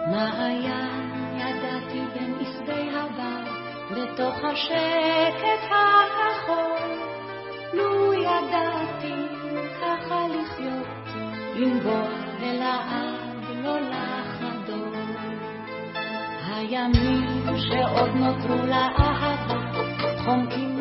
מעיין ידעתי בין עשבי הבר, בתוך השקט האחור. לו ידעתי ככה לחיות, לנבוע ולעד לא לחדור. הימים שעוד נותרו לאהבה, חומקים